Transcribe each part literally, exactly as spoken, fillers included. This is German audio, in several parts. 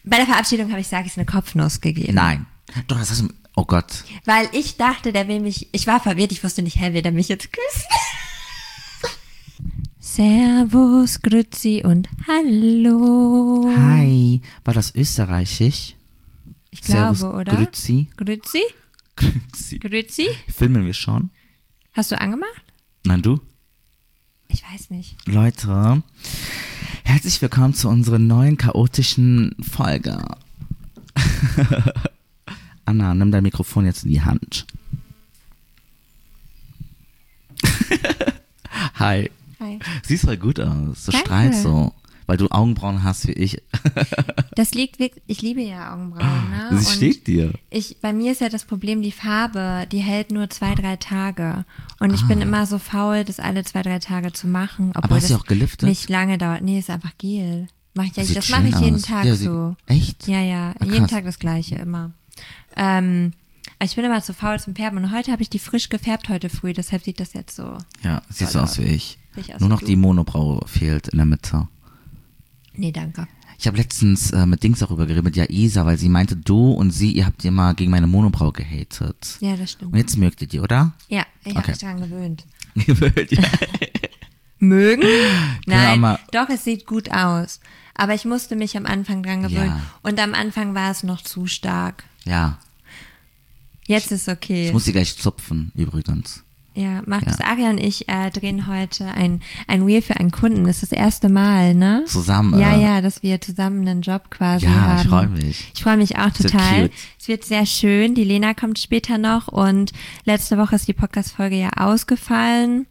Bei der Verabschiedung habe ich Sakis eine Kopfnuss gegeben. Nein. Doch, das hast du, oh Gott. Weil ich dachte, der will mich, ich war verwirrt, ich wusste nicht, hä, will der mich jetzt küssen? Servus, Grüezi und Hallo. Hi. War das österreichisch? Ich glaube, Servus, oder? Grüezi. Grüezi? Grüezi. Grüezi? Filmen wir schon? Hast du angemacht? Nein, du? Ich weiß nicht. Leute, herzlich willkommen zu unserer neuen chaotischen Folge. Anna, nimm dein Mikrofon jetzt in die Hand. Hi. Hi. Siehst voll gut aus. Du Danke. strahlst so, weil du Augenbrauen hast wie ich. Das liegt wirklich, ich liebe ja Augenbrauen, ne? Sie Und steht dir. Ich, bei mir ist ja das Problem, die Farbe, die hält nur zwei, drei Tage. Und ich bin immer so faul, das alle zwei, drei Tage zu machen. Obwohl Aber hast das du auch geliftet? nicht lange dauert. Nee, ist einfach Gel. Mach ich ja, Sieht das mache ich schön jeden aus. Tag Ja, sie- so. Echt? Ja, ja, Ah, jeden krass. Tag das Gleiche, immer. Ähm, ich bin immer zu faul zum Färben. Und heute habe ich die frisch gefärbt heute früh. Deshalb sieht das jetzt so. Ja, siehst Voll du aus wie ich. Sehe ich aus Nur wie noch du. die Monobraue fehlt in der Mitte. Nee, danke. Ich habe letztens äh, mit Dings darüber geredet, mit Jaisa, weil sie meinte, du und sie, ihr habt immer gegen meine Monobraue gehatet. Ja, das stimmt. Und jetzt mögt ihr die, oder? Ja, ich habe Okay. mich daran gewöhnt. ja. Mögen? Nein, mal- doch, es sieht gut aus. Aber ich musste mich am Anfang dran gewöhnen. Ja. Und am Anfang war es noch zu stark. Ja, Jetzt ist okay. ich muss sie gleich zupfen, übrigens. Ja, Markus, Ja. Aria und ich äh, drehen heute ein, ein Reel für einen Kunden. Das ist das erste Mal, ne? Zusammen. Ja, äh, ja, dass wir zusammen einen Job quasi Ja, haben. ich freue mich. Ich freue mich auch So total. cute. Es wird sehr schön. Die Lena kommt später noch und letzte Woche ist die Podcast-Folge ja ausgefallen.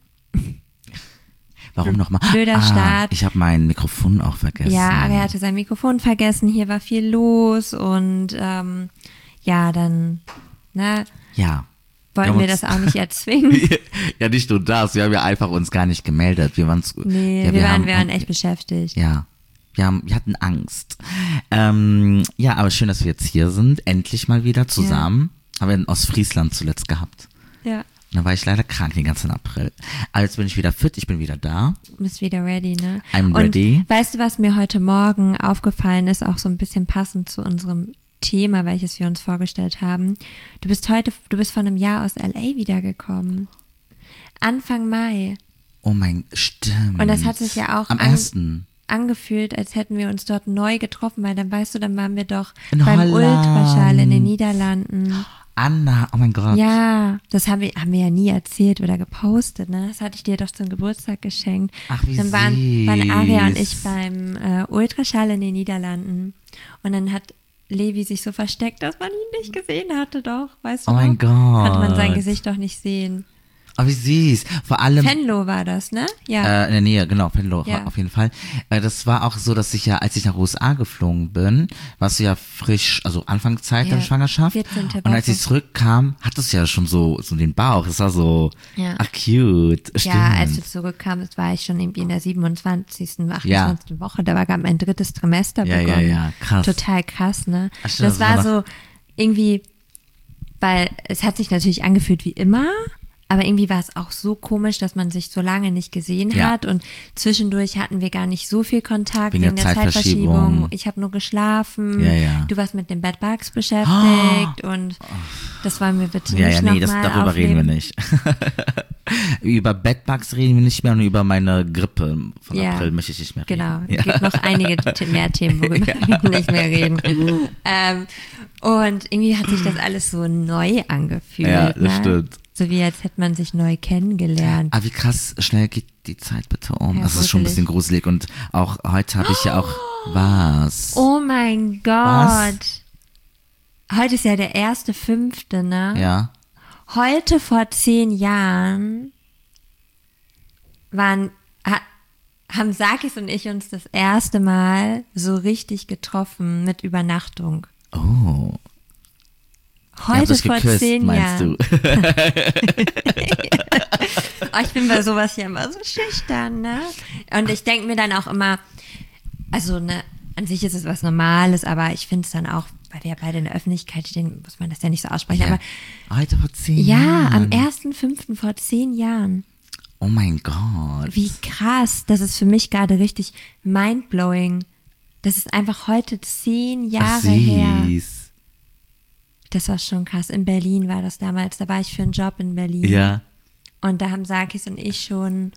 Warum nochmal? Blöder ah, Start. Ich habe mein Mikrofon auch vergessen. Ja, Aria hatte sein Mikrofon vergessen. Hier war viel los und ähm, ja, dann ne, Ja. wollten haben wir uns- das auch nicht erzwingen. ja, nicht nur das, wir haben ja einfach uns gar nicht gemeldet. Wir waren Nee, ja, wir, waren, haben, wir waren echt beschäftigt. Ja, wir, haben, wir hatten Angst. Ähm, ja, aber schön, dass wir jetzt hier sind. Endlich mal wieder zusammen. Haben wir in Ostfriesland zuletzt gehabt. Ja, Da war ich leider krank den ganzen April. Aber jetzt bin ich wieder fit, ich bin wieder da. du bist wieder ready, ne? I'm und ready. weißt du, was mir heute Morgen aufgefallen ist, auch so ein bisschen passend zu unserem Thema, welches wir uns vorgestellt haben. Du bist heute, du bist vor einem Jahr aus L A wiedergekommen. Anfang Mai. Oh mein, stimmt. Und das hat sich ja auch Am an- ersten. angefühlt, als hätten wir uns dort neu getroffen, weil dann weißt du, dann waren wir doch In beim Holland. Ultraschall in den Niederlanden. Anna, oh mein Gott. Ja, das haben wir, haben wir ja nie erzählt oder gepostet, ne? Das hatte ich dir doch zum Geburtstag geschenkt. Ach, wie Dann waren, waren Aria und ich süß. beim äh, Ultraschall in den Niederlanden. Und dann hat Levi sich so versteckt, dass man ihn nicht gesehen hatte, doch, weißt du Oh mein noch? Gott. Konnte man sein Gesicht doch nicht sehen. Oh, wie süß. Vor allem. Venlo war das, ne? Ja. Äh, in der Nähe, genau, Venlo, Ja. auf jeden Fall. Äh, das war auch so, dass ich ja, als ich nach U S A geflogen bin, warst du ja frisch, also Anfangszeit Ja, der Schwangerschaft. vierzehnte Und als ich Woche. zurückkam, hattest du ja schon so, so den Bauch. Es war so, Ja. ach cute. Stimmt. Ja, als du zurückkamst, war ich schon irgendwie in der siebenundzwanzigsten, achtundzwanzigsten Woche. Da war gerade mein drittes Trimester Ja, ja, begonnen. ja, krass. Total krass, ne? Ach, stimmt, das das war war so irgendwie, weil es hat sich natürlich angefühlt wie immer, aber irgendwie war es auch so komisch, dass man sich so lange nicht gesehen Ja. hat und zwischendurch hatten wir gar nicht so viel Kontakt Wegen wegen, der der Zeitverschiebung. Zeitverschiebung. Ich habe nur geschlafen. Ja, ja. Du warst mit den Bad Bugs beschäftigt und das wollen wir bitte Ja, nicht ja, nee, noch das, mal darüber aufnehmen. reden wir nicht. Über Bedbugs reden wir nicht mehr und über meine Grippe von Ja, April möchte ich nicht mehr reden. Genau, Ja. es gibt noch einige t- mehr Themen, worüber wir nicht mehr reden. ähm, und irgendwie hat sich das alles so neu angefühlt. Ja, das ne? stimmt. So wie als hätte man sich neu kennengelernt. Ah, wie krass schnell geht die Zeit bitte um. Ja, das ist schon ein gruselig. bisschen gruselig und auch heute habe ich ja auch was. Oh mein Gott. Was? Heute ist ja der erste Fünfte, ne? Ja. Heute vor zehn Jahren waren, ha, haben Sakis und ich uns das erste Mal so richtig getroffen mit Übernachtung. Oh. Ihr habt Heute euch vor geküsst, zehn meinst Jahren. du? Oh, ich bin bei sowas ja immer so schüchtern, ne? Und ich denke mir dann auch immer, also ne, an sich ist es was Normales, aber ich finde es dann auch, weil wir ja beide in der Öffentlichkeit stehen, muss man das ja nicht so aussprechen. Ja. Aber Heute vor zehn ja, Jahren. am ersten fünften vor zehn Jahren. Oh mein Gott. Wie krass, das ist für mich gerade richtig mindblowing. Das ist einfach heute zehn Ach, Jahre her. süß. Das war schon krass. In Berlin war das damals. Da war ich für einen Job in Berlin. Ja. Und da haben Sarkis und ich schon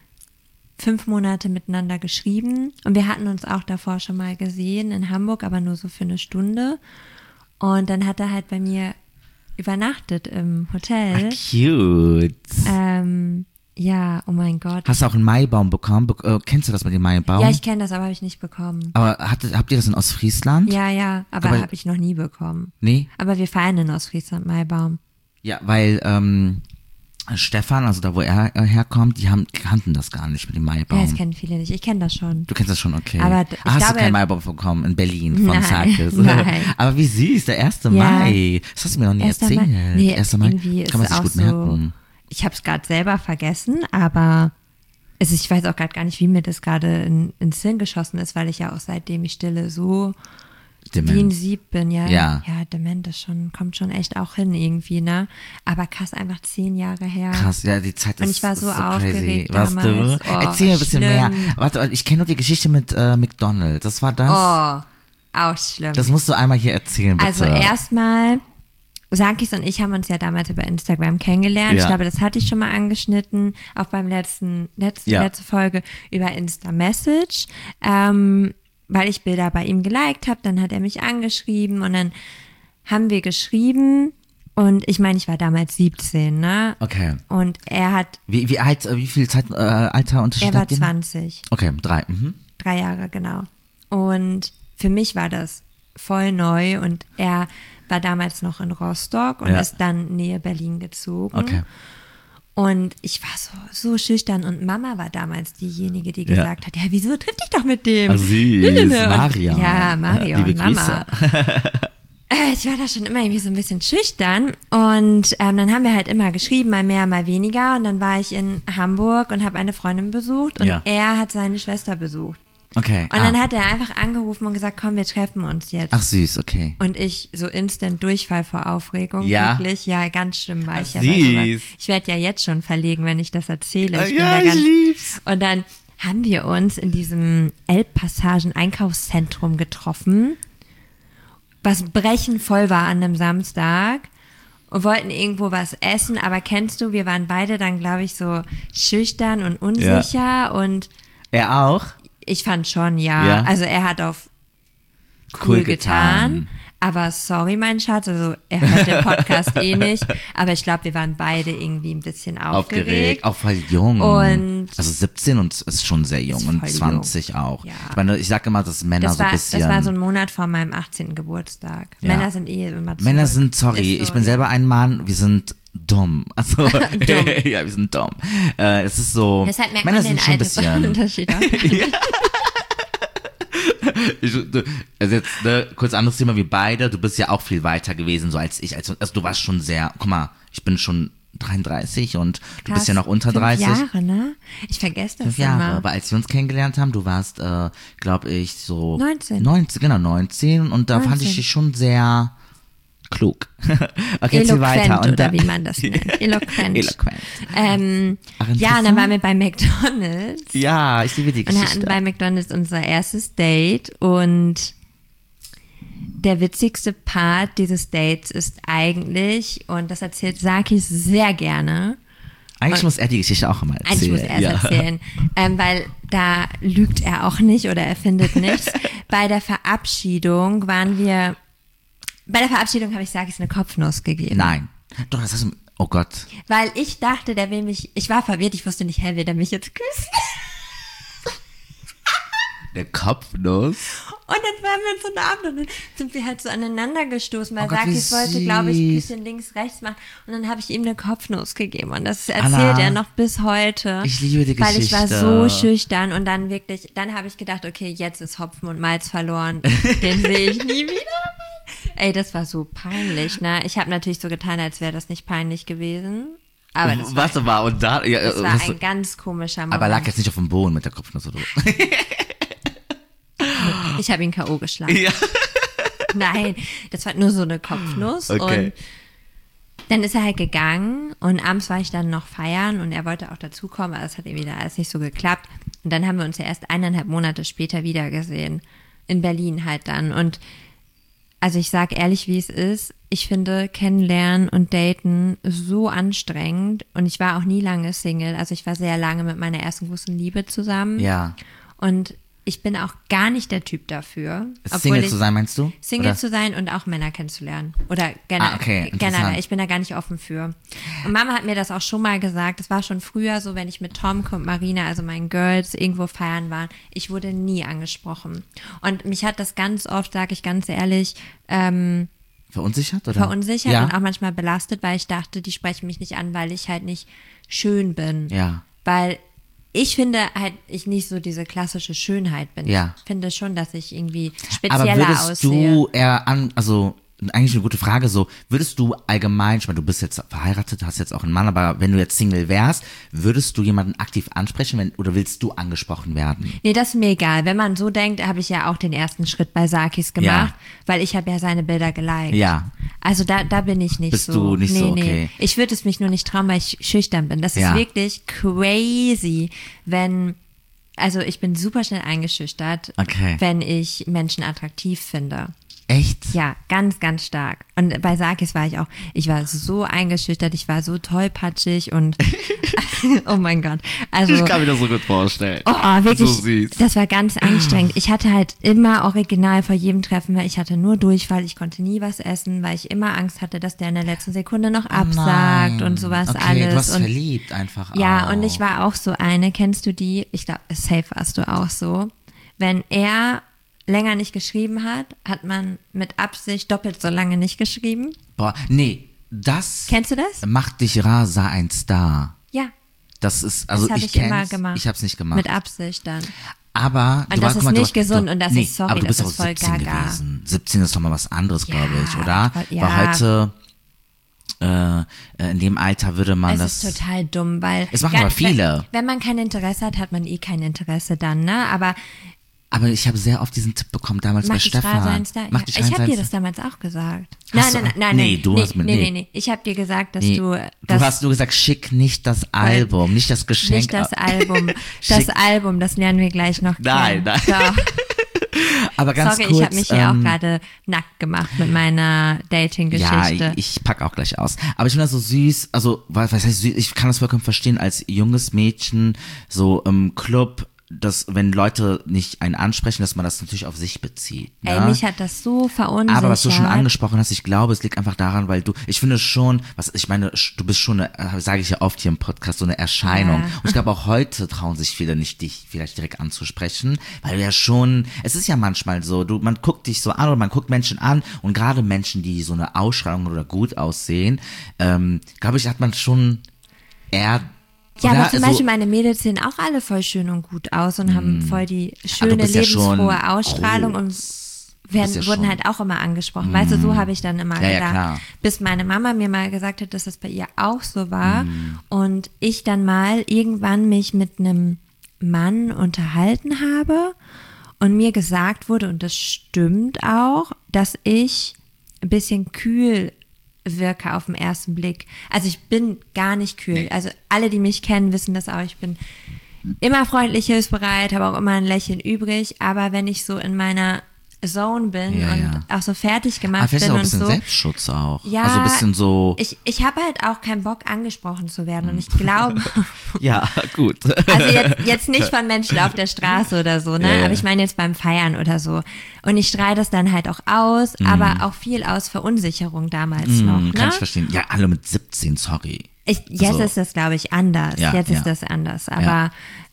fünf Monate miteinander geschrieben. Und wir hatten uns auch davor schon mal gesehen in Hamburg, aber nur so für eine Stunde. Und dann hat er halt bei mir übernachtet im Hotel. Ah, cute. Ähm, ja, oh mein Gott. Hast du auch einen Maibaum bekommen? Be äh, kennst du das mit dem Maibaum? Ja, ich kenne das, aber habe ich nicht bekommen. Aber habt, habt ihr das in Ostfriesland? Ja, ja, aber, Aber- habe ich noch nie bekommen. Nee? Aber wir feiern in Ostfriesland Maibaum. Ja, weil ähm, Stefan, also da wo er äh, herkommt, die haben, kannten das gar nicht mit dem Maibaum. Ja, das kennen viele nicht. Ich kenne das schon. Du kennst das schon, okay. Aber d- ich ah, hast glaube- du keinen Maibaum bekommen in Berlin von Nein, Sarkis? nein. Aber wie süß, der erste Ja. Mai. Das hast du mir noch nie Erster erzählt. Mai. Nee, erster Mai. irgendwie Kann man ist sich auch gut so, merken. Ich habe es gerade selber vergessen, aber es, ich weiß auch gerade gar nicht, wie mir das gerade in, ins Hirn geschossen ist, weil ich ja auch seitdem ich stille so Dement. wie ein Sieb bin, ja. Ja. Ja, dement ist schon, kommt schon echt auch hin irgendwie, ne? Aber krass, einfach zehn Jahre her. Krass, ja, die Zeit ist, Und ich war so ist so crazy. aufgeregt Warst damals. du? Oh, Erzähl mir ein bisschen schlimm. mehr. Warte, ich kenne nur die Geschichte mit äh, McDonald's. Das war das? Oh, auch schlimm. Das musst du einmal hier erzählen, bitte. Also erstmal, Sarkis und ich haben uns ja damals über Instagram kennengelernt. Ja. Ich glaube, das hatte ich schon mal angeschnitten, auch beim letzten, letzten Ja. letzte Folge über Insta-Message, ähm, weil ich Bilder bei ihm geliked habe. Dann hat er mich angeschrieben und dann haben wir geschrieben und ich meine, ich war damals siebzehn, ne? Okay. Und er hat, Wie, wie alt, äh, wie viel Zeit, äh, Alterunterschied er war habt ihr? zwanzig. Okay, drei. Mhm. Drei Jahre, genau. Und für mich war das voll neu und er war damals noch in Rostock und Ja. ist dann nähe Berlin gezogen. Okay. Und ich war so, so schüchtern und Mama war damals diejenige, die Ja. gesagt hat, ja, wieso triff dich doch mit dem? Ah, süß, Und- Maria. Ja, Mario Liebe und Mama. Äh, Ich war da schon immer irgendwie so ein bisschen schüchtern und ähm, dann haben wir halt immer geschrieben, mal mehr, mal weniger und dann war ich in Hamburg und habe eine Freundin besucht und Ja. er hat seine Schwester besucht. Okay. Und ah. dann hat er einfach angerufen und gesagt, komm, wir treffen uns jetzt. Ach süß, okay. Und ich so instant Durchfall vor Aufregung. Ja? Wirklich, ja, ganz schlimm war Ach, ich ja. bei sowas. süß. Ich werde ja jetzt schon verlegen, wenn ich das erzähle. Ich bin ja, da ich ganz, lieb's. und dann haben wir uns in diesem Elbpassagen Einkaufszentrum getroffen, was brechenvoll war an einem Samstag. Und wollten irgendwo was essen, aber kennst du, wir waren beide dann, glaube ich, so schüchtern und unsicher und Er auch? ich fand schon, ja. Ja. Also er hat auf Cool cool, getan. getan. Aber sorry, mein Schatz, also er hört den Podcast eh nicht. Aber ich glaube, wir waren beide irgendwie ein bisschen aufgeregt. Aufgeregt, auch voll jung. Und- also siebzehn und ist schon sehr jung Ist und voll zwanzig jung. auch. Ja. Ich meine, ich sage immer, dass Männer Das so ein war, bisschen. das war so ein Monat vor meinem achtzehnten Geburtstag. Ja. Männer sind eh immer zurück. Männer sind, sorry, Ist so, ich bin ja. selber ein Mann, wir sind dumm. Also, ja, wir sind dumm. Äh, es ist so, Deshalb merkt Männer man den sind schon ein bisschen. Altersunterschied auch. Ich, du, also jetzt, ne, kurz anderes Thema, wie beide, du bist ja auch viel weiter gewesen, so als ich. Also, also du warst schon sehr, guck mal, ich bin schon dreiunddreißig und du bist ja noch unter Fünf dreißig. Jahre, ne? Ich vergesse das Fünf Jahre, immer. aber als wir uns kennengelernt haben, du warst, äh, glaube ich, so neunzehn. neunzehn, genau, neunzehn und da fand ich neunzehn. dich schon sehr klug. Okay, erzähl Eloquent weiter. Und oder da, wie man das nennt. Eloquent. Eloquent. Ähm, Ach, ja, und interessant. dann waren wir bei McDonald's. Ja, ich liebe die Und hatten Geschichte. bei McDonald's unser erstes Date und der witzigste Part dieses Dates ist eigentlich, und das erzählt Sarkis sehr gerne, Eigentlich muss er die Geschichte auch immer erzählen. eigentlich muss er es ja. erzählen, ähm, weil da lügt er auch nicht oder erfindet nichts. Bei der Verabschiedung waren wir, bei der Verabschiedung habe ich Sarkis eine Kopfnuss gegeben. Nein. Doch, das hast du, oh Gott. Weil ich dachte, der will mich, ich war verwirrt, ich wusste nicht, hä, will der mich jetzt küssen? Der Kopfnuss. Und dann waren wir so nah und dann sind wir halt so aneinander gestoßen, weil Oh Gott, wie Sarkis wollte, glaube ich, ein süß. bisschen links, rechts machen. Und dann habe ich ihm eine Kopfnuss gegeben. Und das Anna, erzählt er noch bis heute. ich liebe die Weil ich war Geschichte. so schüchtern und dann wirklich, dann habe ich gedacht, okay, jetzt ist Hopfen und Malz verloren. Den sehe ich nie wieder. Ey, das war so peinlich, ne? Ich habe natürlich so getan, als wäre das nicht peinlich gewesen. Aber das war, Was war und da? Ja, das war was, ein ganz komischer Moment. aber lag jetzt nicht auf dem Boden mit der Kopfnuss oder so. Ich habe ihn K O geschlagen. Ja. Nein, das war nur so eine Kopfnuss. Okay. Und dann ist er halt gegangen und abends war ich dann noch feiern und er wollte auch dazukommen, aber es hat irgendwie da alles nicht so geklappt. Und dann haben wir uns ja erst eineinhalb Monate später wieder gesehen. in Berlin halt dann. Und also ich sag ehrlich, wie es ist, ich finde Kennenlernen und Daten so anstrengend und ich war auch nie lange Single. Also ich war sehr lange mit meiner ersten großen Liebe zusammen. Ja. Und ich bin auch gar nicht der Typ dafür. Single zu sein, meinst du? Single Oder? zu sein und auch Männer kennenzulernen. Oder generell. Ah, okay, generell. Ich bin da gar nicht offen für. Und Mama hat mir das auch schon mal gesagt. Das war schon früher so, wenn ich mit Tom und Marina, also meinen Girls, irgendwo feiern war. Ich wurde nie angesprochen. Und mich hat das ganz oft, sage ich ganz ehrlich, ähm, verunsichert? Oder? verunsichert ja. und auch manchmal belastet, weil ich dachte, die sprechen mich nicht an, weil ich halt nicht schön bin. Ja. Weil ich finde halt, ich nicht so diese klassische Schönheit bin. Ja. Ich finde schon, dass ich irgendwie spezieller Aber würdest aussehe. du eher an, also eigentlich eine gute Frage, so, würdest du allgemein, ich meine, du bist jetzt verheiratet, hast jetzt auch einen Mann, aber wenn du jetzt Single wärst, würdest du jemanden aktiv ansprechen, wenn, oder willst du angesprochen werden? Nee, das ist mir egal. Wenn man so denkt, habe ich ja auch den ersten Schritt bei Sakis gemacht, Ja. weil ich habe ja seine Bilder geliked. Ja. Also da, da bin ich nicht Bist so. du nicht nee, so, okay. Nee. Ich würde es mich nur nicht trauen, weil ich schüchtern bin. Das Ja. ist wirklich crazy, wenn, also ich bin super schnell eingeschüchtert, Okay. wenn ich Menschen attraktiv finde. Echt? Ja, ganz, ganz stark. Und bei Sakis war ich auch, ich war so eingeschüchtert, ich war so tollpatschig und oh mein Gott. Also, Ich kann mir das so gut vorstellen. oh, wirklich, So süß. das war ganz anstrengend. Ich hatte halt immer original vor jedem Treffen, weil ich hatte nur Durchfall, ich konnte nie was essen, weil ich immer Angst hatte, dass der in der letzten Sekunde noch absagt Nein. und sowas okay, alles. Du hast und verliebt einfach ja, auch. und ich war auch so eine, kennst du die? Ich glaube, safe warst du auch so. Wenn er länger nicht geschrieben hat, hat man mit Absicht doppelt so lange nicht geschrieben. Boah, nee, das Kennst du das? macht dich rar, sei ein Star. Ja, Das ist, also das habe ich ich, immer kenn's, gemacht. ich hab's nicht gemacht. Mit Absicht dann. Aber Und du das war- ist guck mal, du nicht war- gesund du, und das nee, ist, sorry, aber du das bist ist auch voll siebzehn gaga. gewesen. siebzehn ist doch mal was anderes, Ja, glaube ich, oder? ja. Weil heute äh, äh, in dem Alter würde man Es das. ist total dumm, weil Es machen gar- aber viele. Wenn, wenn man kein Interesse hat, hat man eh kein Interesse dann, ne? Aber Aber ich habe sehr oft diesen Tipp bekommen damals mach bei dich rar Stefan. sein Star. Mach Ja. dich Ich rein habe sein dir Star. das damals auch gesagt. Hast Nein, du- nein, nein, nein, nee, nein, du nee, hast mit- nee, nee. nee, nee. Ich habe dir gesagt, dass Nee, du du das hast nur gesagt, schick nicht das Album, nicht das Geschenk. nicht das Album, das Schick- Album, das lernen wir gleich noch Nein, kennen. nein. Doch. Aber ganz Sorry, kurz, ich habe mich hier ähm, auch gerade nackt gemacht mit meiner Dating-Geschichte. Ja, ich, ich pack auch gleich aus. Aber ich finde das so süß, also, was was heißt süß? Ich kann das vollkommen verstehen, als junges Mädchen, so im Club, dass, wenn Leute nicht einen ansprechen, dass man das natürlich auf sich bezieht. Ne? Ey, mich hat das so verunsichert. Aber was du schon angesprochen hast, ich glaube, es liegt einfach daran, weil du, ich finde schon, was ich meine, du bist schon, sage ich ja oft hier im Podcast, so eine Erscheinung. Ja. Und ich glaube, auch heute trauen sich viele nicht, dich vielleicht direkt anzusprechen, weil du ja schon, es ist ja manchmal so, du, man guckt dich so an oder man guckt Menschen an und gerade Menschen, die so eine Ausstrahlung oder gut aussehen, ähm, glaube ich, hat man schon eher. Ja, oder? aber zum So- Beispiel meine Mädels sehen auch alle voll schön und gut aus und haben voll die schöne, bist ja schon lebensfrohe Ausstrahlung und groß. werden, Bist ja wurden schon- halt auch immer angesprochen. Weißt du, so habe ich dann immer Ja, ja, gedacht. klar. Bis meine Mama mir mal gesagt hat, dass das bei ihr auch so war. Mhm. Und ich dann mal irgendwann mich mit einem Mann unterhalten habe und mir gesagt wurde, und das stimmt auch, dass ich ein bisschen kühl wirke auf den ersten Blick. Also ich bin gar nicht kühl. Also alle, die mich kennen, wissen das auch. Ich bin immer freundlich, hilfsbereit, habe auch immer ein Lächeln übrig. Aber wenn ich so in meiner Zone bin Ja, und ja. auch so fertig Aber gemacht vielleicht bin auch ein und bisschen so. Selbstschutz auch. Ja, Also ein bisschen so. Ich, ich habe halt auch keinen Bock, angesprochen zu werden. Und ich glaube, Ja, gut. also jetzt, jetzt nicht von Menschen auf der Straße oder so, ne? Ja, ja. Aber ich meine jetzt beim Feiern oder so. Und ich strahle das dann halt auch aus, aber auch viel aus Verunsicherung damals noch. Hm, kann Ne? ich verstehen. Ja, alle mit siebzehn, sorry. Ich, jetzt Also- ist das, glaube ich, anders. Ja, jetzt ja. ist das anders. Aber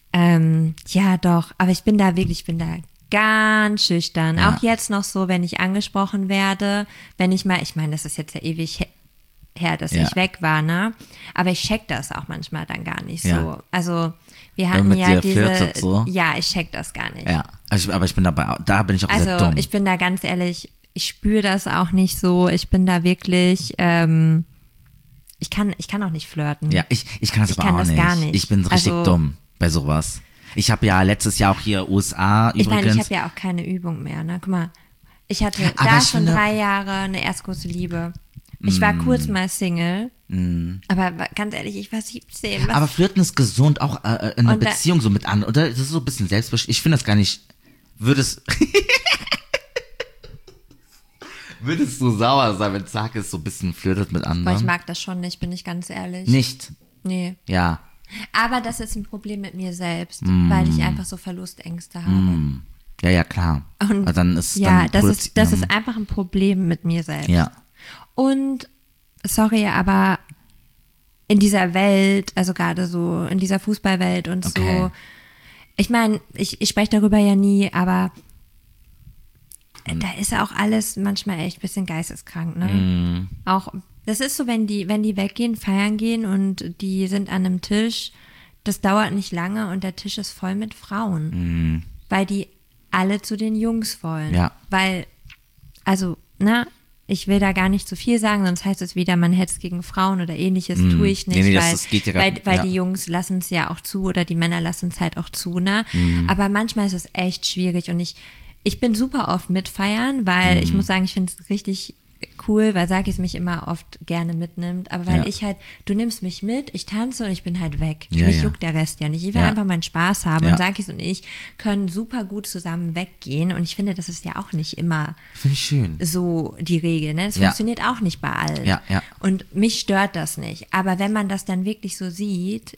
ähm, ja, doch. Aber ich bin da wirklich, ich bin da ganz schüchtern. Ja. Auch jetzt noch so, wenn ich angesprochen werde, wenn ich mal, ich meine, das ist jetzt ja ewig he- her, dass Ja. ich weg war, ne? Aber ich check das auch manchmal dann gar nicht Ja. so. Also wir Wenn hatten mit ja dir diese, flirtet so? ja, ich check das gar nicht. Ja, also ich, aber ich bin dabei, da bin ich auch sehr Also dumm. ich bin da ganz ehrlich, ich spüre das auch nicht so. Ich bin da wirklich, ähm, ich kann, ich kann auch nicht flirten. ja, ich, ich kann das Ich aber kann auch das nicht. gar nicht. Ich bin richtig Also- dumm bei sowas. Ich habe ja letztes Jahr auch hier U S A Ich meine, übrigens. ich habe ja auch keine Übung mehr, ne? Guck mal, ich hatte Aber da ich schon finde- drei Jahre eine erst große Liebe. Ich war kurz mal Single, aber wa- ganz ehrlich, ich war siebzehn. Was? aber Flirten ist gesund, auch äh, äh, in einer Und da- Beziehung so mit an, oder? Das ist so ein bisschen selbstbestimmt. Ich finde das gar nicht Würdest, würdest du sauer sein, wenn Sarkis so ein bisschen flirtet mit Boah, ich anderen? mag das schon nicht, bin ich ganz ehrlich. Nicht? Nee. Ja. Aber das ist ein Problem mit mir selbst, Mm. weil ich einfach so Verlustängste habe. Mm. Ja, ja, klar. Und also dann ist ja, dann das produzi- ist, das ähm, ist einfach ein Problem mit mir selbst. Ja. Und, sorry, aber in dieser Welt, also gerade so in dieser Fußballwelt und Okay. so, ich meine, ich, ich spreche darüber ja nie, aber Hm. da ist auch alles manchmal echt ein bisschen geisteskrank, ne? Mm. Auch, das ist so, wenn die, wenn die weggehen, feiern gehen und die sind an einem Tisch, das dauert nicht lange und der Tisch ist voll mit Frauen, Mm. weil die alle zu den Jungs wollen. Ja. Weil, also, na, ich will da gar nicht zu viel sagen, sonst heißt es wieder, man hetzt gegen Frauen oder ähnliches, Mm. tue ich nicht, Nee, nee, das- weil, das geht ja gar weil, nicht, weil ja. die Jungs lassen es ja auch zu oder die Männer lassen es halt auch zu, ne? Mm. Aber manchmal ist es echt schwierig und ich, ich bin super oft mitfeiern, weil Mm. ich muss sagen, ich finde es richtig cool, weil Sakis mich immer oft gerne mitnimmt, aber weil Ja. ich halt, du nimmst mich mit, ich tanze und ich bin halt weg. Ja, mich ja. juckt der Rest ja nicht. Ich will Ja. einfach meinen Spaß haben Ja. und Sakis und ich können super gut zusammen weggehen und ich finde, das ist ja auch nicht immer Finde ich schön. so die Regel, ne? Das Ja. funktioniert auch nicht bei allen. Ja, ja. Und mich stört das nicht. Aber wenn man das dann wirklich so sieht,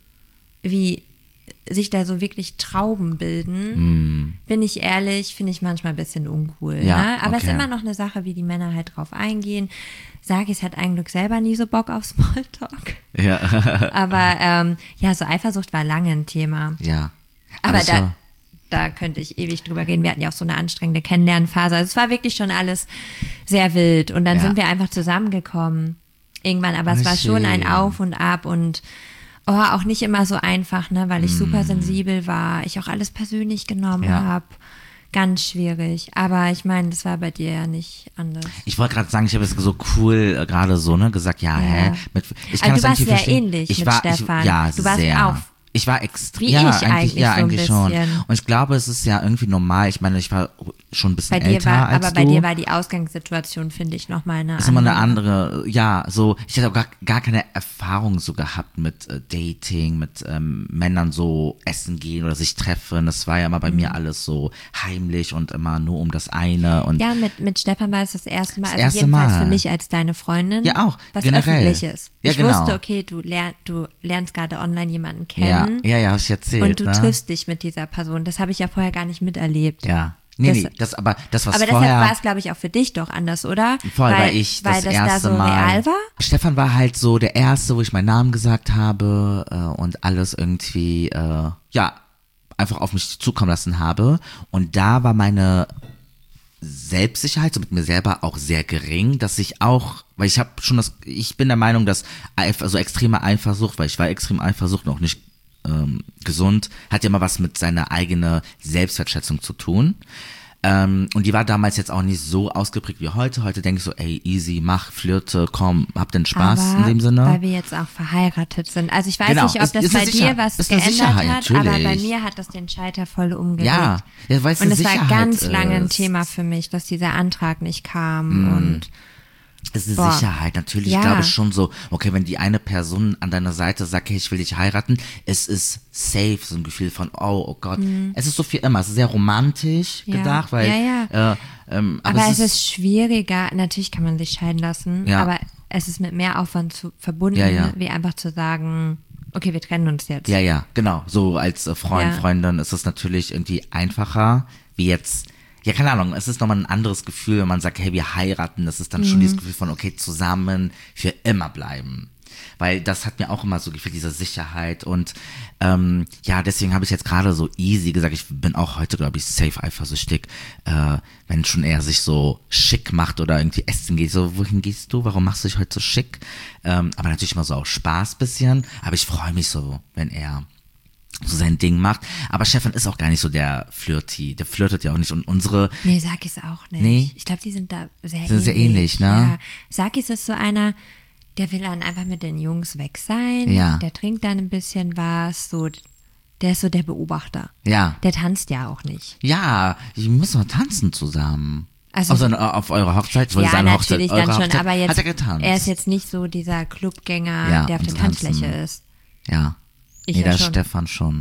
wie sich da so wirklich Trauben bilden, bin ich ehrlich, finde ich manchmal ein bisschen uncool. Hm. Ja, ne? Aber es ist okay. immer noch eine Sache, wie die Männer halt drauf eingehen. Sagis hat eigentlich selber nie so Bock auf Smalltalk. Ja. Aber ähm, ja, so Eifersucht war lange ein Thema. ja. Aber ich da, war- da könnte ich ewig drüber reden. Wir hatten ja auch so eine anstrengende Kennenlernphase. Also es war wirklich schon alles sehr wild. Und dann Ja. sind wir einfach zusammengekommen. Irgendwann. Aber es Oh, war schon ein schön. Auf und Ab und oh, auch nicht immer so einfach, ne, weil ich Mm. super sensibel war. Ich auch alles persönlich genommen Ja. habe. Ganz schwierig. Aber ich meine, das war bei dir ja nicht anders. Ich wollte gerade sagen, ich habe es so cool äh, gerade so, ne, gesagt, ja, Ja. hä? Mit, ich Also kann du das warst irgendwie sehr verstehen. ähnlich ich mit war, Stefan. Ich, ja, Du warst sehr. auch Ich war extrem, wie ja, ich eigentlich, eigentlich ja, so ein eigentlich schon. bisschen. Und ich glaube, es ist ja irgendwie normal. Ich meine, ich war schon ein bisschen Bei dir älter war, als aber bei du. dir war die Ausgangssituation, finde ich, nochmal eine ist immer eine andere. andere, ja, so, ich hatte auch gar, gar keine Erfahrung so gehabt mit äh, Dating, mit ähm, Männern so essen gehen oder sich treffen. Das war ja immer bei Mhm. mir alles so heimlich und immer nur um das eine und Ja, mit, mit Stefan war es das erste Mal, Das also erste jedenfalls Mal. für mich als deine Freundin. Ja, auch, Was generell. Öffentliches. Ja, ich genau. wusste, okay, du, lern, du lernst gerade online jemanden ja, kennen ja, ja, hab ich erzählt, und du ne? triffst dich mit dieser Person. Das habe ich ja vorher gar nicht miterlebt. Ja. Nee, Das- nee, das aber, das was Aber vorher. deshalb war es, glaube ich, auch für dich doch anders, oder? Voll, weil, weil ich weil das, das erste da so Mal. real war? Stefan war halt so der Erste, wo ich meinen Namen gesagt habe äh, und alles irgendwie, äh, ja, einfach auf mich zukommen lassen habe. Und da war meine Selbstsicherheit so mit mir selber auch sehr gering, dass ich auch, weil ich habe schon das, ich bin der Meinung, dass Eif- also extreme Eifersucht, weil ich war extrem Eifersucht noch nicht ähm, gesund, hat ja immer was mit seiner eigenen Selbstwertschätzung zu tun. Ähm, und die war damals jetzt auch nicht so ausgeprägt wie heute. Heute denke ich so, ey, easy, mach, flirte, komm, hab den Spaß aber in dem Sinne. weil wir jetzt auch verheiratet sind. Also ich weiß Genau, nicht, ob ist- das ist bei eine Sicher- dir was ist eine geändert Sicherheit, hat, aber bei natürlich. mir hat das den Schalter voll umgelegt. Ja, ja, weil es Und eine es war Sicherheit ganz lange ein ist. Thema für mich, dass dieser Antrag nicht kam und Es ist eine Boah. Sicherheit, natürlich. Ja. Ich glaube schon so, okay, wenn die eine Person an deiner Seite sagt, hey, ich will dich heiraten, es ist safe, so ein Gefühl von, oh, oh Gott. Es ist so viel immer, es ist sehr romantisch Mhm. Ja. gedacht, weil, Ja, ja. Äh, ähm, aber, es ist schwieriger, natürlich kann man sich scheiden lassen, Ja. aber es ist mit mehr Aufwand zu, verbunden, Ja, ja. wie einfach zu sagen, okay, wir trennen uns jetzt. Ja, ja, genau. So als äh, Freund, Ja. Freundin ist es natürlich irgendwie einfacher, wie jetzt, ja, keine Ahnung, es ist nochmal ein anderes Gefühl, wenn man sagt, hey, wir heiraten, das ist dann schon Mhm. dieses Gefühl von, okay, zusammen für immer bleiben. Weil das hat mir auch immer so gefühlt, diese Sicherheit und ähm, ja, deswegen habe ich jetzt gerade so easy gesagt, ich bin auch heute, glaube ich, safe eifersüchtig, äh, wenn schon er sich so schick macht oder irgendwie essen geht, so, wohin gehst du, warum machst du dich heute so schick? Ähm, aber natürlich immer so auch Spaß bisschen, aber ich freue mich so, wenn er so sein Ding macht. Aber Stefan ist auch gar nicht so der Flirty. Der flirtet ja auch nicht. Und unsere, Nee, Sakis auch nicht. Nee? Ich glaube, die sind da sehr Sind ähnlich. sehr ähnlich, ne? Ja. Sakis ist so einer, der will dann einfach mit den Jungs weg sein. Ja. Der trinkt dann ein bisschen was. So, der ist so der Beobachter. ja, Der tanzt ja auch nicht. ja, ich muss mal tanzen zusammen. Also- auf, seine, auf eurer Hochzeit? Ich wollte Ja, sagen, natürlich Hochzeit, dann eure schon, Hochzeit. aber jetzt, Hat er getanzt? er ist jetzt nicht so dieser Clubgänger, Ja, der auf um der zu tanzen. Tanzfläche ist. Ja. Ich nee, ja der schon. Stefan schon.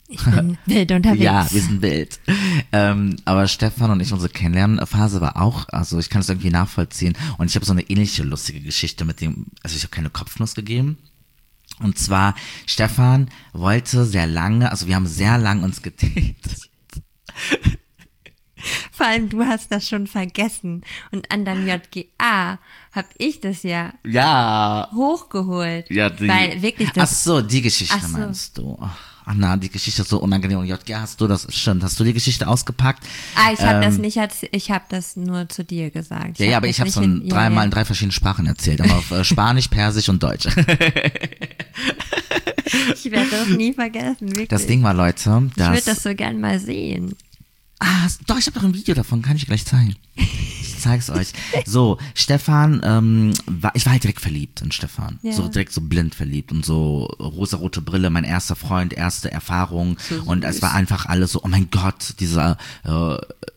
Ich bin wild unterwegs. Ja, wir sind wild. Ähm, aber Stefan und ich, unsere Kennenlernphase war auch, also ich kann es irgendwie nachvollziehen. Und ich habe so eine ähnliche lustige Geschichte mit dem, also ich habe keine Kopfnuss gegeben. Und zwar, Stefan wollte sehr lange, also wir haben sehr lang uns gedatet. Vor allem, du hast das schon vergessen. Und an deinem J G A habe ich das ja, ja hochgeholt. Ja, die, weil wirklich das. Ach so, die Geschichte Ach so. meinst du. Ach na, die Geschichte ist so unangenehm. Und J G, hast du das, stimmt, hast du die Geschichte ausgepackt? Ah, ich habe ähm, das nicht, ich habe das nur zu dir gesagt. Ich ja, ja, aber ich habe es so in dreimal ja, ja. in drei verschiedenen Sprachen erzählt. Aber auf äh, Spanisch, Persisch und Deutsch. Ich werde das nie vergessen, wirklich. Das Ding war, Leute, dass... Ich würde das so gern mal sehen. Ah, doch, ich habe doch ein Video davon, kann ich gleich zeigen. Ich zeig's euch. So, Stefan, ähm, war, ich war halt direkt verliebt in Stefan. Ja. So direkt so blind verliebt und so rosarote Brille, mein erster Freund, erste Erfahrung. So und es war einfach alles so, oh mein Gott, dieser, äh,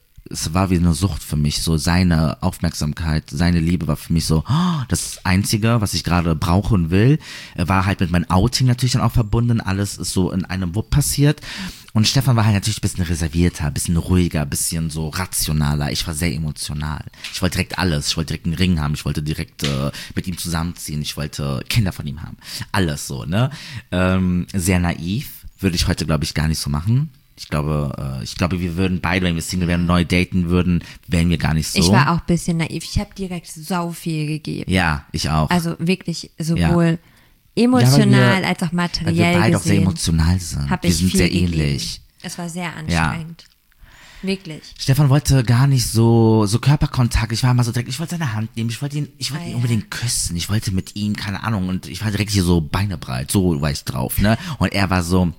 es war wie eine Sucht für mich, so seine Aufmerksamkeit, seine Liebe war für mich so, oh, das Einzige, was ich gerade brauche und will, war halt mit meinem Outing natürlich dann auch verbunden, alles ist so in einem Wupp passiert. Und Stefan war halt natürlich ein bisschen reservierter, ein bisschen ruhiger, ein bisschen so rationaler. Ich war sehr emotional. Ich wollte direkt alles. Ich wollte direkt einen Ring haben. Ich wollte direkt äh, mit ihm zusammenziehen. Ich wollte Kinder von ihm haben. Alles so, ne? Ähm, sehr naiv. Würde ich heute, glaube ich, gar nicht so machen. Ich glaube, äh, ich glaube, wir würden beide, wenn wir Single wären, neu daten würden, wären wir gar nicht so. Ich war auch ein bisschen naiv. Ich habe direkt sau viel gegeben. Ja, ich auch. Also wirklich sowohl... Ja. Emotional ja, wir, als auch materiell weil wir beide gesehen. auch sehr emotional sind. Wir sind sehr gegeben. ähnlich. Es war sehr anstrengend. Ja. Wirklich. Stefan wollte gar nicht so so Körperkontakt. Ich war immer so direkt, ich wollte seine Hand nehmen, ich wollte ihn, ich wollte ah, ihn unbedingt ja. küssen. Ich wollte mit ihm, keine Ahnung, und ich war direkt hier so beinebreit, so war ich drauf, ne? Und er war so,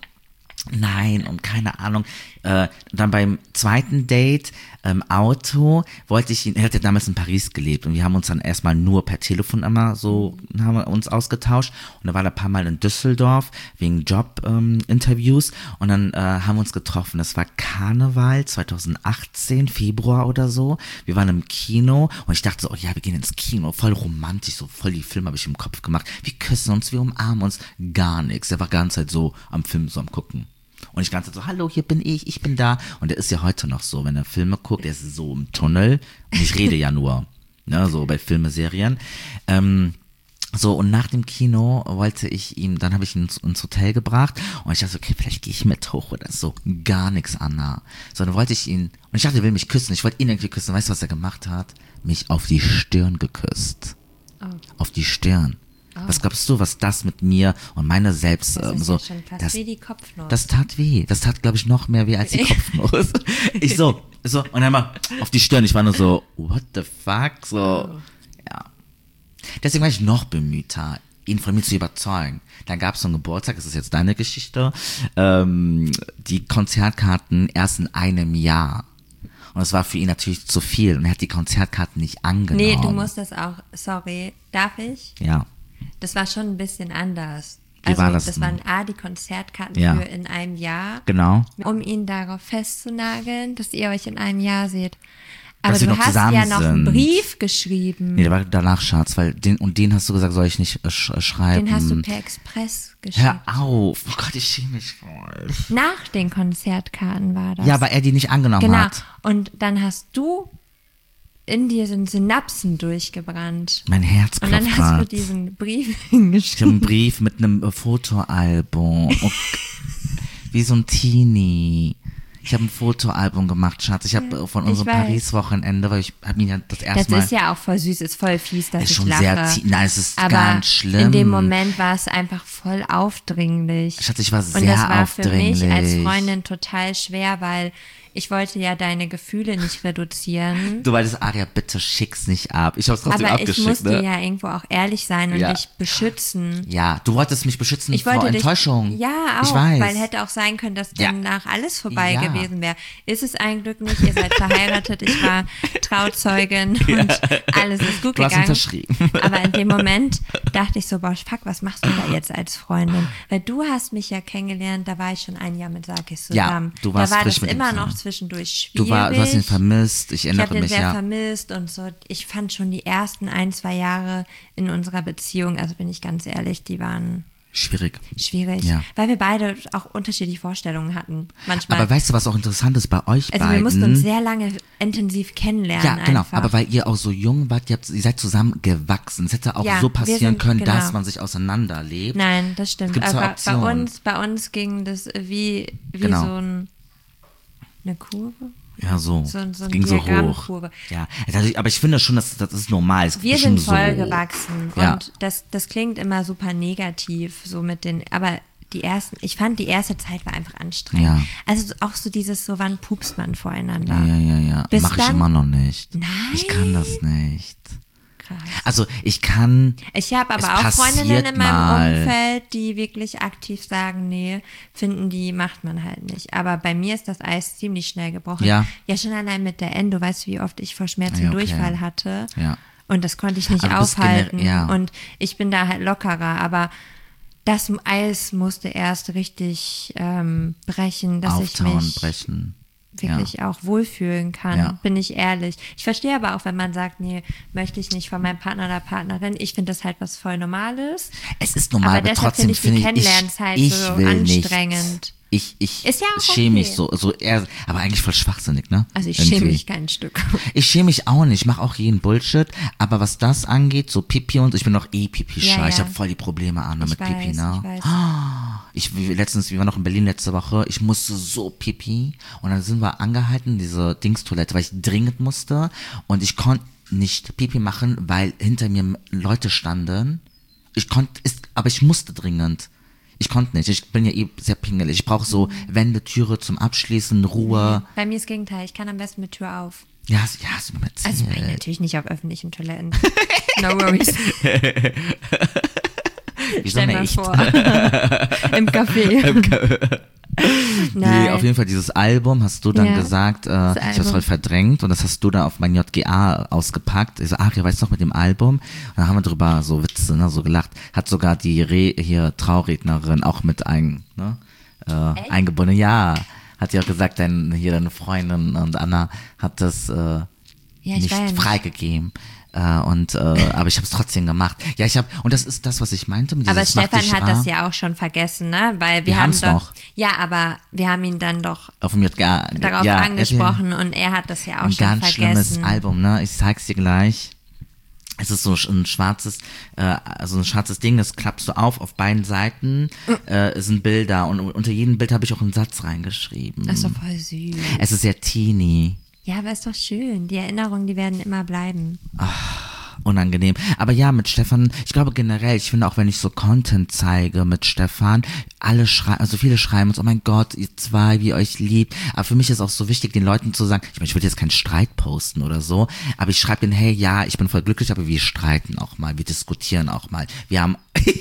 nein und keine Ahnung. Äh, dann beim zweiten Date im ähm, Auto wollte ich ihn, er hat ja damals in Paris gelebt und wir haben uns dann erstmal nur per Telefon immer so, haben wir uns ausgetauscht und da war er ein paar Mal in Düsseldorf wegen Job-Interviews ähm, und dann äh, haben wir uns getroffen. Das war Karneval zwanzig achtzehn, Februar oder so. Wir waren im Kino und ich dachte so, oh ja, wir gehen ins Kino, voll romantisch, so voll die Filme habe ich im Kopf gemacht. Wir küssen uns, wir umarmen uns, gar nichts. Er war die ganze Zeit so am Film, so am Gucken. Und ich ganze Zeit so, hallo, hier bin ich, ich bin da. Und er ist ja heute noch so, wenn er Filme guckt, er ist so im Tunnel. Und ich rede ja nur, ne, so bei Filme, Serien. Ähm, so, und nach dem Kino wollte ich ihn, dann habe ich ihn ins, ins Hotel gebracht. Und ich dachte, okay, vielleicht gehe ich mit hoch oder so. Gar nichts, Anna. So, dann wollte ich ihn, und ich dachte, er will mich küssen. Ich wollte ihn irgendwie küssen. Weißt du, was er gemacht hat? Mich auf die Stirn geküsst. Oh. Auf die Stirn. Oh. Was glaubst du, was das mit mir und meiner selbst das ähm, ist so, ja schon fast das, wie die Kopfnuss. Das tat weh. Das tat, glaube ich, noch mehr weh als die Kopfnuss. Ich so, so, und dann mal auf die Stirn. Ich war nur so, what the fuck? So, oh. ja. Deswegen war ich noch bemühter, ihn von mir zu überzeugen. Dann gab es so einen Geburtstag, das ist jetzt deine Geschichte, ähm, die Konzertkarten erst in einem Jahr. Und das war für ihn natürlich zu viel. Und er hat die Konzertkarten nicht angenommen. Nee, du musst das auch, sorry, darf ich? Ja. Das war schon ein bisschen anders. Wie also war das? Das waren A, die Konzertkarten ja. für in einem Jahr. Genau. Um ihn darauf festzunageln, dass ihr euch in einem Jahr seht. Aber dass wir du noch hast ja sind. noch einen Brief geschrieben. Nee, der war danach, Schatz, weil den, und den hast du gesagt, soll ich nicht äh, sch- schreiben. Den hast du per Express geschickt. Hör auf. Oh Gott, ich schäme mich voll. Nach den Konzertkarten war das. Ja, weil er die nicht angenommen genau. hat. Genau. Und dann hast du in dir sind Synapsen durchgebrannt. Mein Herz klopft. Und dann hast du diesen Brief hingeschrieben. Ich habe einen Brief mit einem Fotoalbum. Oh, wie so ein Teenie. Ich habe ein Fotoalbum gemacht, Schatz. Ich habe von unserem Paris-Wochenende, weil ich habe ihn ja das erste das Mal... Das ist ja auch voll süß, ist voll fies, dass ist ich schon lache. Sehr zie- Nein, es ist aber ganz schlimm. In dem Moment war es einfach voll aufdringlich. Schatz, ich war sehr aufdringlich. Und das war aufdringlich. für mich als Freundin total schwer, weil ich wollte ja deine Gefühle nicht reduzieren. Du wolltest, Aria, bitte schick's nicht ab. Ich hab's trotzdem aber abgeschickt. Aber ich musste ne? ja irgendwo auch ehrlich sein und ja. dich beschützen. Ja, du wolltest mich beschützen ich vor dich, Enttäuschung. Ja, auch, ich weiß. weil hätte auch sein können, dass ja. danach alles vorbei ja. gewesen wäre. Ist es ein Glück nicht, ihr seid verheiratet, ich war Trauzeugin ja. und alles ist gut du gegangen. Hast unterschrieben. Aber in dem Moment dachte ich so, boah, fuck, was machst du da jetzt als Freundin? Weil du hast mich ja kennengelernt, da war ich schon ein Jahr mit Sakis zusammen. Ja, du warst da war frisch das mit immer ihm noch zusammen. zwischendurch schwierig. Du, war, du hast ihn vermisst, ich erinnere ich hab mich, den sehr ja. vermisst und so. Ich fand schon die ersten ein, zwei Jahre in unserer Beziehung, also bin ich ganz ehrlich, die waren Schwierig. Schwierig, Ja. weil wir beide auch unterschiedliche Vorstellungen hatten. Manchmal. Aber weißt du, was auch interessant ist bei euch also beiden? wir mussten uns sehr lange intensiv kennenlernen. Ja, genau. Einfach. Aber weil ihr auch so jung wart, ihr, habt, ihr seid zusammen gewachsen. Es hätte auch Ja, so wir passieren sind- können, genau. dass man sich auseinanderlebt. Nein, das stimmt. Gibt zwei Aber bei Optionen. uns, bei uns ging das wie, wie Genau. so ein, eine Kurve. Ja, so. So, ein- so es eine ging so hoch. Diagrammkurve. Ja, dadurch- aber ich finde schon, dass das ist normal. Es Wir ist sind schon voll so. gewachsen Ja. und das, das klingt immer super negativ, so mit den, aber die ersten, ich fand die erste Zeit war einfach anstrengend. Ja. Also auch so dieses, so wann pupst man voreinander. Ja, ja, ja. Bis Mach ich dann- immer noch nicht. Nein. Ich kann das nicht. Krass. Also ich kann. Ich habe Es aber auch Freundinnen passiert in meinem mal. Umfeld, die wirklich aktiv sagen, nee, finden die, macht man halt nicht. Aber bei mir ist das Eis ziemlich schnell gebrochen. Ja. Ja, schon allein mit der Endo, weißt du, wie oft ich vor Schmerzen Ja, okay. Durchfall hatte. Ja. Und das konnte ich nicht Aber du bist aufhalten. gener- ja. Und ich bin da halt lockerer. Aber das Eis musste erst richtig ähm, brechen, dass Auftauen, ich mich brechen. wirklich Ja. auch wohlfühlen kann, Ja. bin ich ehrlich. Ich verstehe aber auch, wenn man sagt, nee, möchte ich nicht von meinem Partner oder Partnerin. Ich finde das halt was voll Normales. Es ist normal, Aber aber, deshalb trotzdem finde ich die finde ich, ich, Kennenlernzeit ich so will anstrengend. nicht. Ich, ich Ist ja auch schäme mich okay. so, so eher, aber eigentlich voll schwachsinnig, ne? Also ich Irgendwie. schäme mich kein Stück. Ich schäme mich auch nicht, ich mache auch jeden Bullshit, aber was das angeht, so Pipi und ich bin noch eh Pipi-scheu, Ja, ja. ich habe voll die Probleme an Ich mit weiß, Pipi, ne? ich weiß. Ich, wie letztens, wir waren noch in Berlin letzte Woche, ich musste so Pipi und dann sind wir angehalten, diese Dingstoilette, weil ich dringend musste und ich konnte nicht Pipi machen, weil hinter mir Leute standen. Ich konnte, ist, aber ich musste dringend. Ich konnte nicht, ich bin ja eh sehr pingelig. Ich brauche so Wände, Türe zum Abschließen, Ruhe. Bei mir ist das Gegenteil. Ich kann am besten mit Tür auf. Ja, hast- ja, hast du mir erzählt. Also nein, natürlich nicht auf öffentlichen Toiletten. No worries. Wieso Stell mal nicht? vor. Im Café. Nee, Nein. auf jeden Fall dieses Album hast du dann Ja, gesagt, äh, ich habe Album. voll verdrängt und das hast du dann auf mein J G A ausgepackt. Ich so, ach, ihr weißt noch mit dem Album? Und dann haben wir drüber so Witze, ne, so gelacht. Hat sogar die Re hier Traurednerin auch mit ein, ne, äh, eingebunden. Ja, hat ja auch gesagt, dein, hier deine Freundin und Anna hat das äh, Ja, ich nicht war ja nicht- freigegeben. Äh, und äh, aber ich habe es trotzdem gemacht. Ja, ich habe und das ist das, was ich meinte. Mit Aber dieses Mach Stefan dich hat rar. das ja auch schon vergessen, ne? Weil wir, Wir haben haben's doch, noch. Ja, aber wir haben ihn dann doch auf dem J G A darauf ja, angesprochen und er hat das ja auch ein schon ganz vergessen. schlimmes Album, ne? Ich zeig's dir gleich. Es ist so ein schwarzes, äh, also ein schwarzes Ding, das klappst du auf, auf beiden Seiten äh, sind Bilder und unter jedem Bild habe ich auch einen Satz reingeschrieben. Das ist doch voll süß. Es ist sehr teeny, Ja, aber ist doch schön. Die Erinnerungen, die werden immer bleiben. unangenehm. Aber ja, mit Stefan, ich glaube generell, ich finde auch, wenn ich so Content zeige mit Stefan, alle schreiben, also viele schreiben uns, oh mein Gott, ihr zwei, wie ihr euch liebt. Aber für mich ist auch so wichtig, den Leuten zu sagen, ich meine, ich würde jetzt keinen Streit posten oder so, aber ich schreibe denen, hey, ja, ich bin voll glücklich, aber wir streiten auch mal, wir diskutieren auch mal. Wir haben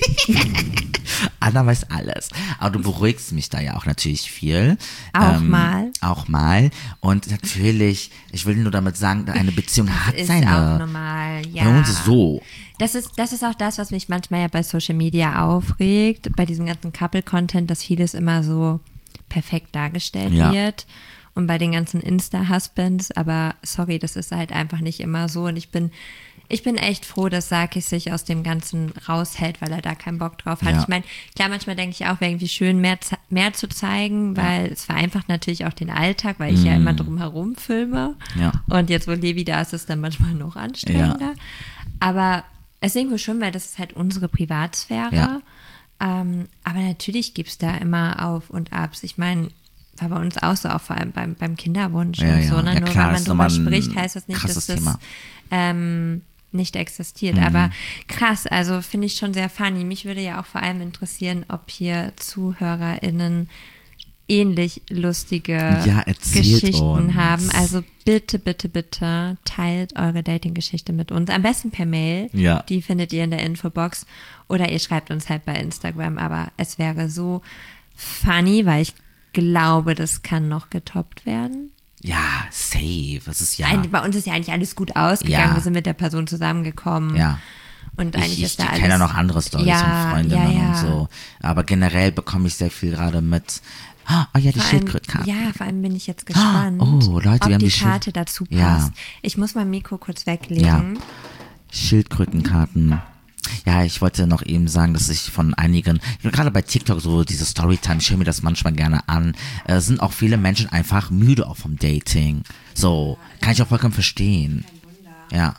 Anna weiß alles. Aber du beruhigst mich da ja auch natürlich viel. Auch mal. Auch mal. Und natürlich, ich will nur damit sagen, eine Beziehung hat Ist seine. auch normal, ja. Bei uns ist so. Das ist, das ist auch das, was mich manchmal ja bei Social Media aufregt, bei diesem ganzen Couple-Content, dass vieles immer so perfekt dargestellt Ja. wird. Und bei den ganzen Insta-Husbands, aber sorry, das ist halt einfach nicht immer so. Und ich bin, ich bin echt froh, dass Sarkis sich aus dem Ganzen raushält, weil er da keinen Bock drauf hat. Ja. Ich meine, klar, manchmal denke ich auch, wäre irgendwie schön, mehr, ze- mehr zu zeigen, weil es vereinfacht natürlich auch den Alltag, weil ich ja immer drumherum filme. Ja. Und jetzt, wo Levi da ist, ist es dann manchmal noch anstrengender. Aber es ist irgendwo schön, weil das ist halt unsere Privatsphäre. Ja. Ähm, aber natürlich gibt es da immer Auf und Abs. Ich meine, war bei uns auch so, auch vor allem beim, beim Kinderwunsch Ja, und ja. so. Ne? Ja, Nur klar, weil man ist drüber nochmal ein spricht, heißt das nicht, dass krasses das Thema. ähm, nicht existiert. Mhm. Aber krass, also finde ich schon sehr funny. Mich würde ja auch vor allem interessieren, ob hier ZuhörerInnen ähnlich lustige Ja, erzählt Geschichten uns. haben. Also bitte, bitte, bitte teilt eure Dating-Geschichte mit uns. Am besten per Mail. Ja. Die findet ihr in der Infobox. Oder ihr schreibt uns halt bei Instagram. Aber es wäre so funny, weil ich glaube, das kann noch getoppt werden. Ja, safe. Das ist ja. Ein, bei uns ist ja eigentlich alles gut ausgegangen. Ja. Wir sind mit der Person zusammengekommen. Ja. Und eigentlich Ich, ich ist da alles. kenne ja noch andere Storys Ja, von Freundinnen ja, ja. und so. Aber generell bekomme ich sehr viel gerade mit. Ah, oh ja, die Vor allem- Schildkrötenkarte. Ja, vor allem bin ich jetzt gespannt, Oh, Leute, ob wir haben die die Schild- Karte dazu passt. Ja. Ich muss mein Mikro kurz weglegen. Ja. Schildkrötenkarten. Ja, ich wollte noch eben sagen, dass ich von einigen, gerade bei TikTok so diese Storytime, ich höre mir das manchmal gerne an, äh, sind auch viele Menschen einfach müde auch vom Dating. So, kann ich auch vollkommen verstehen. Ja.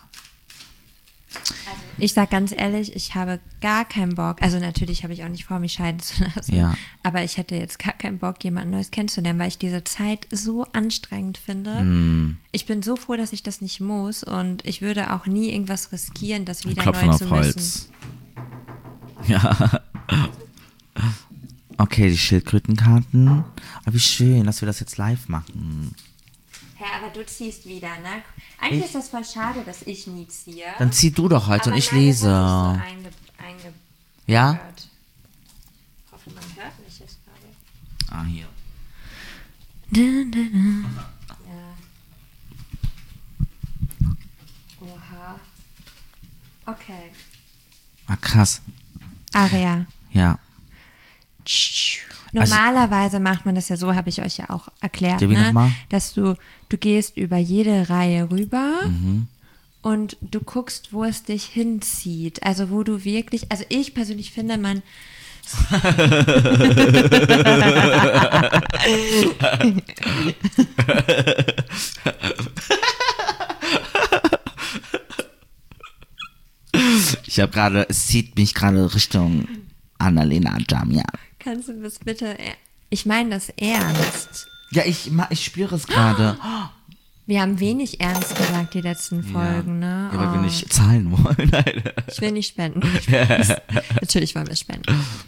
Ich sag ganz ehrlich, ich habe gar keinen Bock, also natürlich habe ich auch nicht vor, mich scheiden zu lassen, Ja. aber ich hätte jetzt gar keinen Bock, jemand Neues kennenzulernen, weil ich diese Zeit so anstrengend finde. Mm. Ich bin so froh, dass ich das nicht muss und ich würde auch nie irgendwas riskieren, das wieder Klopfen neu auf zu Holz. müssen. Ja. Okay, die Schildkrötenkarten. Aber wie schön, dass wir das jetzt live machen. Hä, aber du ziehst wieder, ne? Eigentlich Ich? ist das voll schade, dass ich nie ziehe. Dann zieh du doch heute aber und ich nein, das lese. hat sich so einge, einge Ja? gehört. Ich hoffe, man hört mich jetzt gerade. Ah, hier. Dun, dun, dun. Ja. Oha. Okay. Ah, krass. Aria. Ja. Normalerweise macht man das ja so, habe ich euch ja auch erklärt, Ja, wie ne? nochmal? Dass du, du gehst über jede Reihe rüber Mhm. und du guckst, wo es dich hinzieht. Also wo du wirklich, also ich persönlich finde, man Ich habe gerade, es zieht mich gerade Richtung Annalena Jamia. kannst du das bitte, ich meine das ernst. Ja, ich, ma- ich spüre es gerade. Wir haben wenig ernst gesagt, die letzten Folgen, ne? Ja, weil wir Oh. nicht zahlen wollen. Nein. Ich will nicht spenden. Natürlich wollen wir spenden.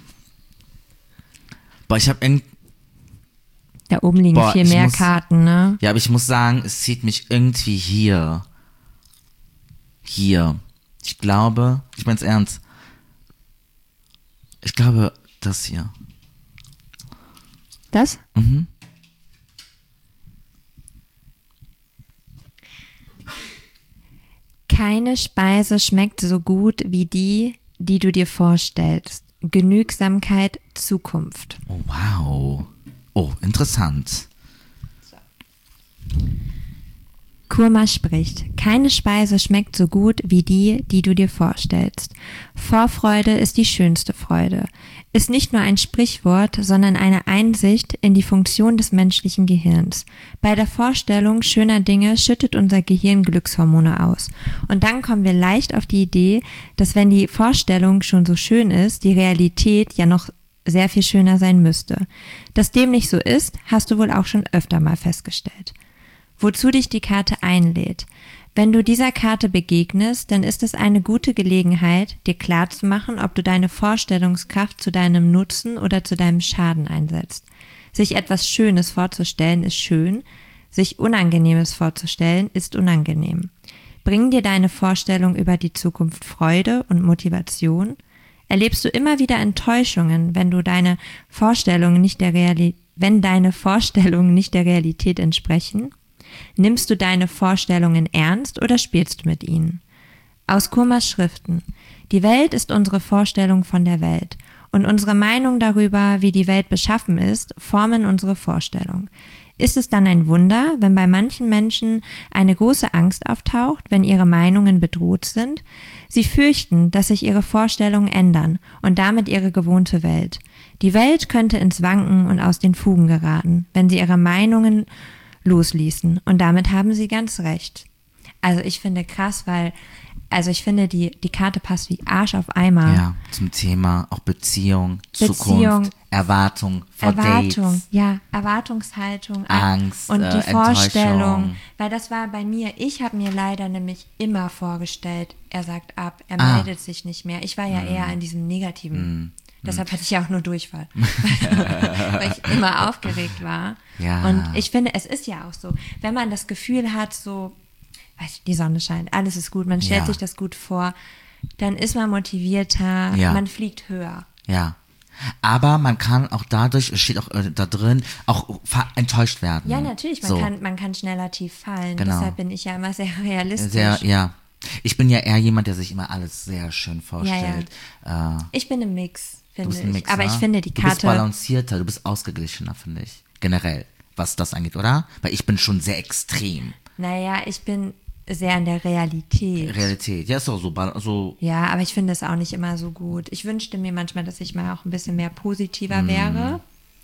Boah, ich habe irgendwie, Da oben liegen Boah, viel ich mehr muss- Karten, ne? ja, aber ich muss sagen, es zieht mich irgendwie hier. Hier. Ich glaube, ich mein's ernst. Ich glaube, das hier. Das? Mhm. Keine Speise schmeckt so gut wie die, die du dir vorstellst. Genügsamkeit, Zukunft. Oh, wow. Oh, interessant. Kurma spricht, keine Speise schmeckt so gut wie die, die du dir vorstellst. Vorfreude ist die schönste Freude. Ist nicht nur ein Sprichwort, sondern eine Einsicht in die Funktion des menschlichen Gehirns. Bei der Vorstellung schöner Dinge schüttet unser Gehirn Glückshormone aus. Und dann kommen wir leicht auf die Idee, dass wenn die Vorstellung schon so schön ist, die Realität ja noch sehr viel schöner sein müsste. Dass dem nicht so ist, hast du wohl auch schon öfter mal festgestellt. Wozu dich die Karte einlädt. Wenn du dieser Karte begegnest, dann ist es eine gute Gelegenheit, dir klarzumachen, ob du deine Vorstellungskraft zu deinem Nutzen oder zu deinem Schaden einsetzt. Sich etwas Schönes vorzustellen ist schön, sich Unangenehmes vorzustellen ist unangenehm. Bringen dir deine Vorstellung über die Zukunft Freude und Motivation? Erlebst du immer wieder Enttäuschungen, wenn du deine Vorstellungen nicht der Realität, wenn deine Vorstellungen nicht der Realität entsprechen? Nimmst du deine Vorstellungen ernst oder spielst du mit ihnen? Aus Kurmas Schriften. Die Welt ist unsere Vorstellung von der Welt. Und unsere Meinung darüber, wie die Welt beschaffen ist, formen unsere Vorstellung. Ist es dann ein Wunder, wenn bei manchen Menschen eine große Angst auftaucht, wenn ihre Meinungen bedroht sind? Sie fürchten, dass sich ihre Vorstellungen ändern und damit ihre gewohnte Welt. Die Welt könnte ins Wanken und aus den Fugen geraten, wenn sie ihre Meinungen losließen. Und damit haben sie ganz recht. Also ich finde krass, weil, also ich finde, die, die Karte passt wie Arsch auf Eimer. Ja, zum Thema auch Beziehung, Beziehung, Zukunft, Erwartung, vor Erwartung, Dates. ja, Erwartungshaltung, Angst, und äh, die Vorstellung, Enttäuschung. weil das war bei mir, ich habe mir leider nämlich immer vorgestellt, er sagt ab, er Ah. meldet sich nicht mehr. Ich war ja eher in diesem negativen, deshalb hatte ich ja auch nur Durchfall, weil ich immer aufgeregt war. Ja. Und ich finde, es ist ja auch so, wenn man das Gefühl hat, so, weiß ich, die Sonne scheint, alles ist gut, man stellt Ja. sich das gut vor, dann ist man motivierter, Ja. man fliegt höher. Ja. Aber man kann auch dadurch, es steht auch äh, da drin, auch ver- enttäuscht werden. Ja, natürlich, man, so. kann, man kann schneller tief fallen. Genau. Deshalb bin ich ja immer sehr realistisch. Sehr, ja. Ich bin ja eher jemand, der sich immer alles sehr schön vorstellt. Äh, Ich bin im Mix, du finde bist ein ich. Mix, Aber ne? ich finde die Du bist Karte. balancierter, du bist ausgeglichener, finde ich. Generell, was das angeht, oder? Weil ich bin schon sehr extrem. Naja, ich bin. sehr in der Realität. Realität, ja, ist doch so, so. Ja, aber ich finde es auch nicht immer so gut. Ich wünschte mir manchmal, dass ich mal auch ein bisschen mehr positiver mm. wäre.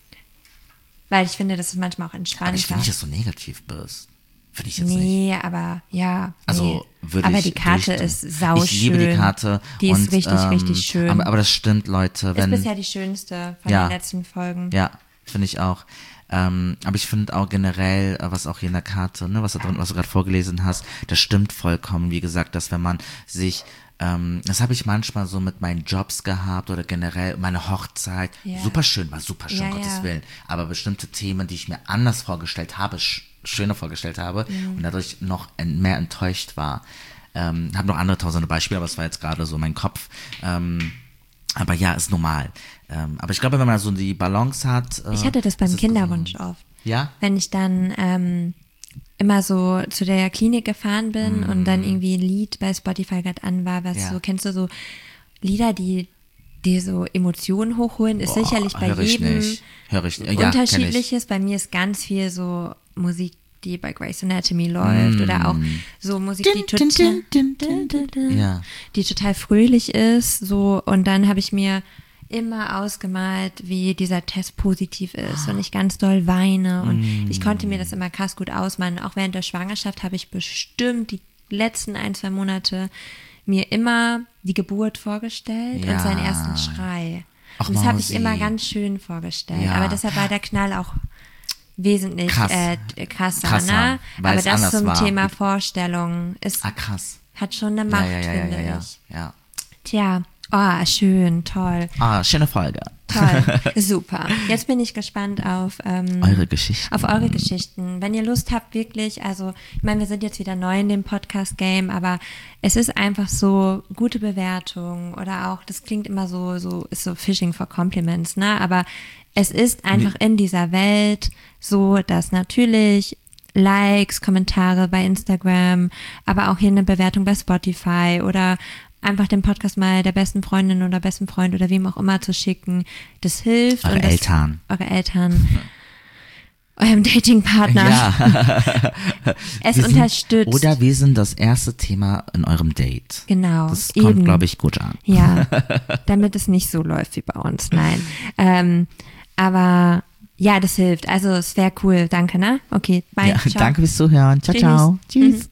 Weil ich finde, das ist manchmal auch entspannter. Aber ich finde nicht, dass du negativ bist. Finde ich jetzt nee, nicht. Nee, aber ja. Also nee. würde aber ich die Karte durch, ist sauschön. Ich liebe die Karte. Die und, ist richtig, ähm, richtig schön. Aber, aber das stimmt, Leute. Wenn, ist bisher die schönste von ja, den letzten Folgen. Ja, finde ich auch. Ähm, aber ich finde auch generell, was auch hier in der Karte, ne, was da drin, was du gerade vorgelesen hast, das stimmt vollkommen. Wie gesagt, dass wenn man sich, ähm, das habe ich manchmal so mit meinen Jobs gehabt oder generell meine Hochzeit, ja. super schön, war super schön, ja, Gottes ja. Willen. Aber bestimmte Themen, die ich mir anders vorgestellt habe, sch- schöner vorgestellt habe mhm. und dadurch noch mehr enttäuscht war. Ähm, habe noch andere tausende Beispiele, aber es war jetzt gerade so mein Kopf. Ähm, Aber ja, ist normal. Ähm, aber ich glaube, wenn man so die Balance hat. Äh, ich hatte das beim Kinderwunsch gesund. Oft. Ja? Wenn ich dann ähm, immer so zu der Klinik gefahren bin mm. und dann irgendwie ein Lied bei Spotify gerade an war, was ja. so, kennst du so Lieder, die dir so Emotionen hochholen, ist Boah, sicherlich bei jedem nicht. Hör ich nicht. Ja, unterschiedliches. Bei mir ist ganz viel so Musik, die bei Grey's Anatomy läuft mm. oder auch so Musik, die total, dun, dun, dun, dun, dun, ja. die total fröhlich ist, so, und dann habe ich mir immer ausgemalt, wie dieser Test positiv ist und ich ganz doll weine und mm. ich konnte mir das immer krass gut ausmalen. Auch während der Schwangerschaft habe ich bestimmt die letzten ein, zwei Monate mir immer die Geburt vorgestellt ja. und seinen ersten Schrei. Ach, und das habe ich immer ganz schön vorgestellt, ja. aber deshalb war der Knall auch wesentlich Krass. äh, krasser, krasser, ne? Aber das zum war. Thema Vorstellung ist, ah, krass. hat schon eine Macht, ja, ja, ja, finde ja, ja, ich. Ja. Tja, oh, schön, toll. Ah, schöne Folge. Toll, super. Jetzt bin ich gespannt auf ähm, eure Geschichten. Auf eure Geschichten. Wenn ihr Lust habt, wirklich, also ich meine, wir sind jetzt wieder neu in dem Podcast-Game, aber es ist einfach so gute Bewertung oder auch, das klingt immer so, so ist so Fishing for Compliments, ne? Aber es ist einfach in dieser Welt so, dass natürlich Likes, Kommentare bei Instagram, aber auch hier eine Bewertung bei Spotify oder einfach den Podcast mal der besten Freundin oder besten Freund oder wem auch immer zu schicken, das hilft. Eure und das, Eltern. Eure Eltern. Eurem Datingpartner. Ja. es wir unterstützt. Sind, oder wir sind das erste Thema in eurem Date. Genau. Das kommt, glaube ich, gut an. Ja, damit es nicht so läuft wie bei uns. Nein. ähm, aber ja, das hilft. Also es wäre cool. Danke, ne? Okay, bye. Ja, ciao. Danke fürs Zuhören. Ciao, Tschüss. ciao. Tschüss. Mhm.